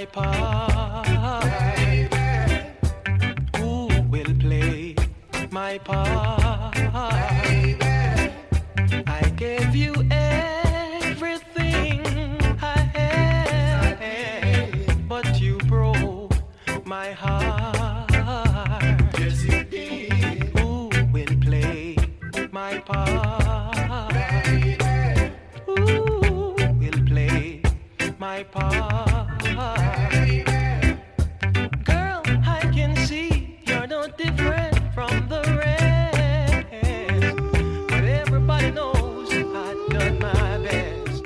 part? Baby. Who will play my part? Baby. I gave you everything I had, but you broke my heart. Yes, you did. Who will play my part? Baby. Who will play my part? Baby. Girl, I can see you're no different from the rest, but everybody knows I've done my best.